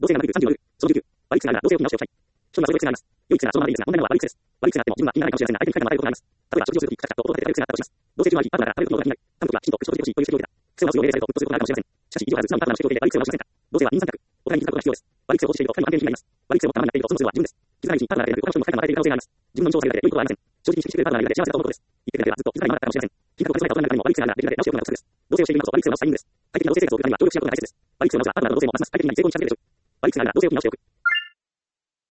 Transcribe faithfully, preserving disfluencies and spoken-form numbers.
同性がなくさんじゅうよん、そのじゅうきゅう、悪い癖があるが同性を見直しておきたい。人にはそういう癖があります。良い癖がそのままでいいですが、問題なのは悪い癖です。悪い癖があっても自分は気にならないかもしれませんが、相手に不快なのは悪いことがあります。例えば、食事をするとき、カチャカチャと音が出てる癖があったとします。同性中はあり、パートナーが食べることが気になる。彼女はきちんと口を閉じてほしいという指摘を受けた。癖を直すよう命令されると、うっとすることがあるかもしれません。しかし、異常がある素直にパートナーの指摘を受けて悪い癖を直しませんか。同性は二人三脚。お互いに気づくことが必要です。悪い癖を落としていると二人も安定になります。悪い癖をたまにやっていると、その都度は自分です。気づかないうちにパートナーだけでなく、他の人にも不快なのを与えている可能性があります。自分の認証を下げられて良いことはありません。正直に意識してくれるパートナーがいるだけで幸せだと思うことです。一点ではずっと気づかないままだったかもしれません。気づくことが少ない大人の中にも悪い癖があるが、できるだけ直しておくのが得策です。同性をしている今こそ悪い癖を直すタイミングです。快適な同性生活を送るためには協力し合うことが大切です。悪い癖を直すがあなたの同性もますます快適に成功に近づけるでしょう。悪い癖があるが同性を見直しておく。